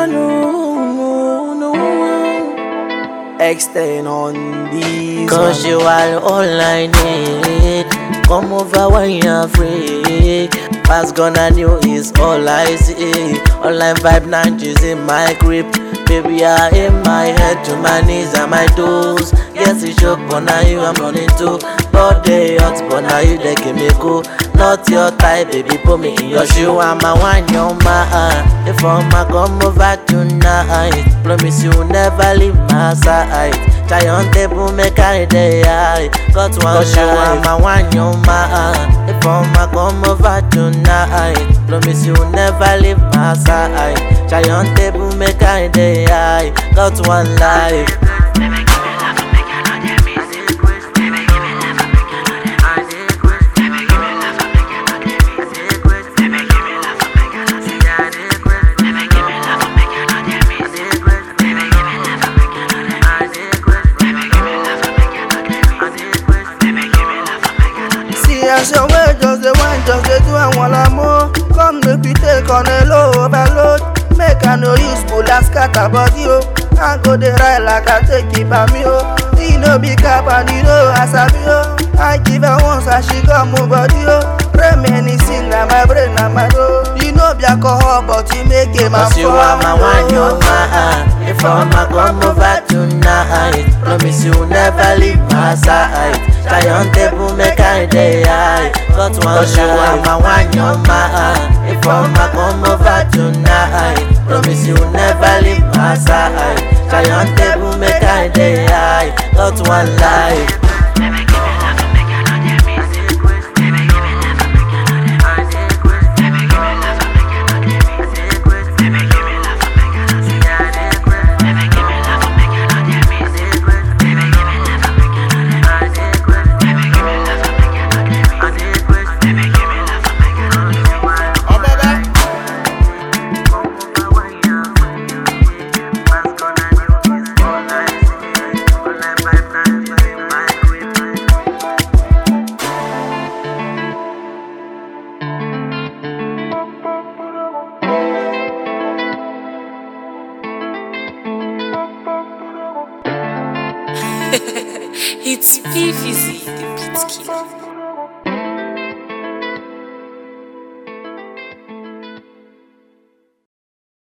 no. Extend on these. Cause you are all I need. Come over when you're free. Past gonna new is all I see. Online vibe 90s in my grip. Baby, you're in my head to my knees and my toes. Yes, it's joke, but now you I'm running to. Body hot, but now you they give me cool. Not your type, baby, put me in your shoe. I'm a one, you're my if I'm a come over tonight, promise you never leave my side. Try on table, make I day. Got one, cause you are my one, you're my if I'm a come over tonight, promise you never leave my side. Try on table, make I day. Got one life. As your way, just the one, just the do and one more. Come make we take on a low overload. Make I no use bull and scatter body, oh. I go the ride like I take it by me, oh. You know big up and you know I sabi, oh. I give her once and she got move body, oh. Reminiscing na my brain and my soul. You know be alcohol but you make it my cause you are my one, you're my if I'm a come over tonight, promise you never leave my side. Try on table, make I day. Got one, cause you are my one, you're my if I'm a come over tonight, promise you never leave my side. Try on table, make I day. Got one life. It's Fifizi, the beat killer.